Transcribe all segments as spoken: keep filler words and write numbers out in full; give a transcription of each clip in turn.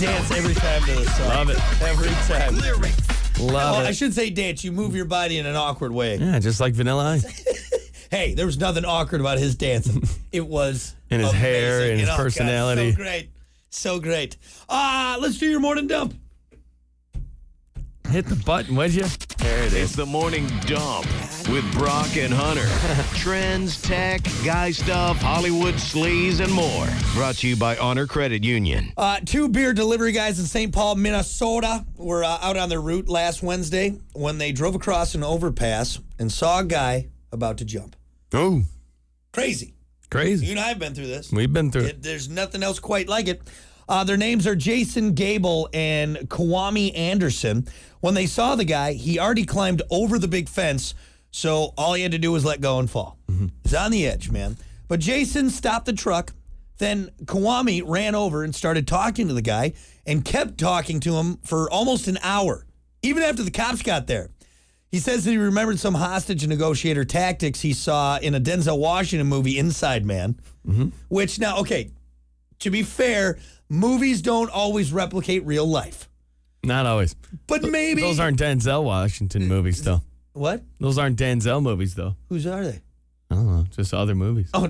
dance every time to this song. Love it. Every time. Love Well, it. I should say dance. You move your body in an awkward way. Yeah, just like Vanilla Ice. Hey, there was nothing awkward about his dancing. It was And his amazing. hair and his oh, God, personality. so great. So great. Uh, let's do your morning dump. Hit the button, would you? There it It's is. the morning dump with Brock and Hunter. Trends, tech, guy stuff, Hollywood sleaze, and more. Brought to you by Honor Credit Union. Uh, two beer delivery guys in Saint Paul, Minnesota were uh, out on their route last Wednesday when they drove across an overpass and saw a guy about to jump. Oh, Crazy. You crazy. and I have been through this. We've been through it. It, there's nothing else quite like it. Uh, their names are Jason Gable and Kwame Anderson. When they saw the guy, he already climbed over the big fence, so all he had to do was let go and fall. Mm-hmm. He's on the edge, man. But Jason stopped the truck. Then Kwame ran over and started talking to the guy and kept talking to him for almost an hour, even after the cops got there. He says that he remembered some hostage negotiator tactics he saw in a Denzel Washington movie, Inside Man, mm-hmm. which now, okay, to be fair, movies don't always replicate real life. Not always. But maybe. Those aren't Denzel Washington movies, though. What? Those aren't Denzel movies, though. Whose are they? I don't know. Just other movies. Oh,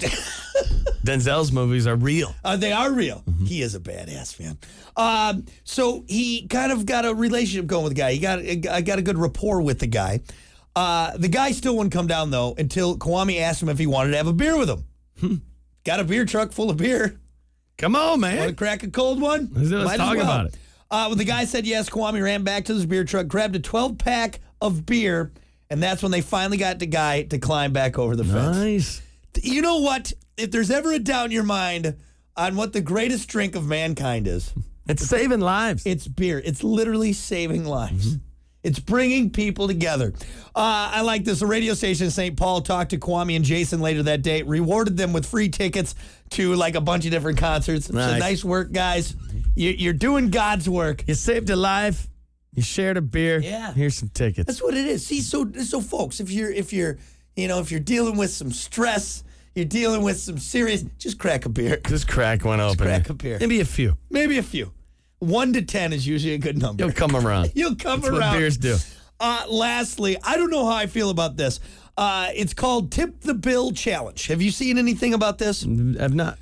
Denzel's movies are real. uh, they are real. Mm-hmm. He is a badass, man. Um, so he kind of got a relationship going with the guy. He got, I got a good rapport with the guy. Uh, the guy still wouldn't come down, though, until Kwame asked him if he wanted to have a beer with him. Hmm. Got a beer truck full of beer. Come on, Want to man. crack a cold one? Let's, let's Might as talk well. about it. Uh, when the guy said yes, Kwame ran back to his beer truck, grabbed a twelve-pack of beer, and that's when they finally got the guy to climb back over the fence. Nice. You know what? If there's ever a doubt in your mind on what the greatest drink of mankind is, It's saving lives. it's beer. It's literally saving lives. Mm-hmm. It's bringing people together. Uh, I like this. A radio station in Saint Paul talked to Kwame and Jason later that day, rewarded them with free tickets to like a bunch of different concerts. Nice. So nice work, guys. You, you're doing God's work. You saved a life. You shared a beer. Yeah. Here's some tickets. That's what it is. See, so so folks, if you're if you're you know if you're dealing with some stress, you're dealing with some serious, just crack a beer. Just crack one open. crack a beer. Maybe a few. Maybe a few. One to ten is usually a good number. You'll come around. You'll come That's around. what beers do. Uh, lastly, I don't know how I feel about this. Uh, it's called Tip the Bill Challenge. Have you seen anything about this? I've not.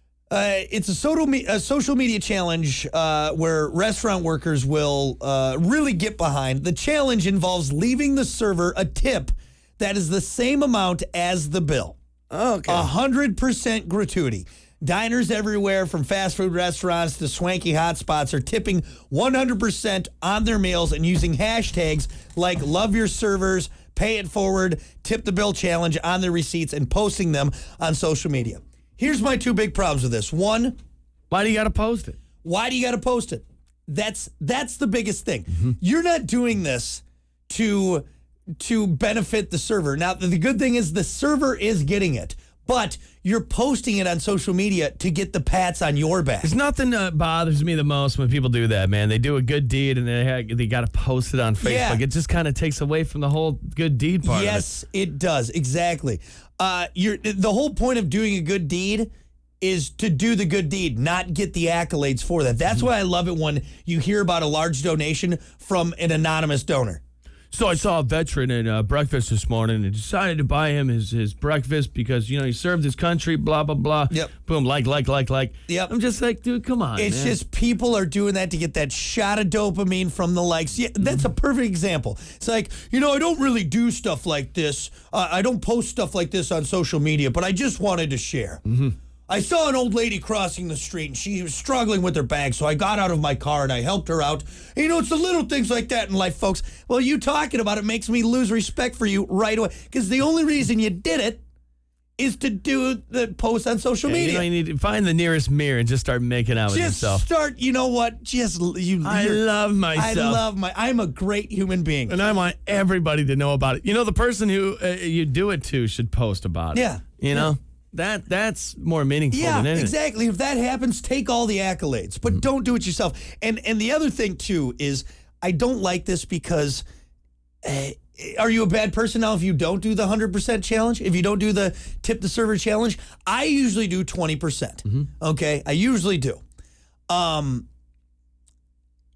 Uh, it's a, social me- a social media challenge uh, where restaurant workers will uh, really get behind. The challenge involves leaving the server a tip that is the same amount as the bill. Okay. one hundred percent gratuity. Diners everywhere, from fast food restaurants to swanky hotspots, are tipping one hundred percent on their meals and using hashtags like Love Your Servers, Pay It Forward, Tip the Bill Challenge on their receipts and posting them on social media. Here's my two big problems with this. One, Why do you got to post it? why do you got to post it? That's that's the biggest thing. Mm-hmm. You're not doing this to to benefit the server. Now, the good thing is the server is getting it, but you're posting it on social media to get the pats on your back. There's nothing that bothers me the most when people do that, man. They do a good deed and they ha- they got to post it on Facebook. Yeah. It just kind of takes away from the whole good deed part Yes, it does. Exactly. Uh, you're, the whole point of doing a good deed is to do the good deed, not get the accolades for that. That's why I love it when you hear about a large donation from an anonymous donor. of it. So I saw a veteran at uh, breakfast this morning and decided to buy him his, his breakfast because, you know, he served his country, blah, blah, blah. Yep. Boom, like, like, like, like. Yep. I'm just like, dude, come on, It's man. just people are doing that to get that shot of dopamine from the likes. Yeah, that's a perfect example. It's like, you know, I don't really do stuff like this. Uh, I don't post stuff like this on social media, but I just wanted to share. Mm-hmm. I saw an old lady crossing the street, and she was struggling with her bag, so I got out of my car, and I helped her out. And, you know, it's the little things like that in life, folks. Well, you talking about it makes me lose respect for you right away, because the only reason you did it is to do the post on social Yeah, media. You know, you need to find the nearest mirror and just start making out with Just yourself. start, you know what? Just you. I you're- love myself. I love my. I'm a great human being. And I want everybody to know about it. You know, the person who uh, you do it to should post about it. Yeah. You know, that that's more meaningful Yeah, than anything. exactly. If that happens, take all the accolades, but don't do it yourself. And and the other thing too is I don't like this because. Uh, Are you a bad person now if you don't do the one hundred percent challenge? If you don't do the tip the server challenge? I usually do twenty percent. Mm-hmm. Okay? I usually do. Um,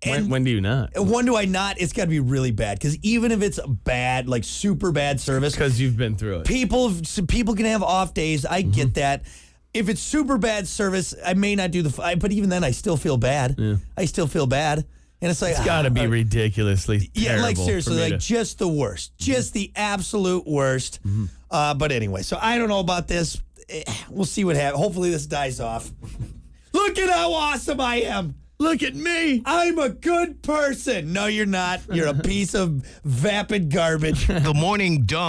When, when do you not? When do I not? It's got to be really bad. Because even if it's bad, like super bad service. Because you've been through it. People, people can have off days. I mm-hmm. get that. If it's super bad service, I may not do the, but even then I still feel bad. Yeah. I still feel bad. And it's like, it's got to be uh, ridiculously terrible. Yeah, like seriously, like to... just the worst. Just mm-hmm. the absolute worst. Mm-hmm. Uh, but anyway, so I don't know about this. We'll see what happens. Hopefully this dies off. Look at how awesome I am. Look at me. I'm a good person. No, you're not. You're a piece of vapid garbage. The Morning Dawn.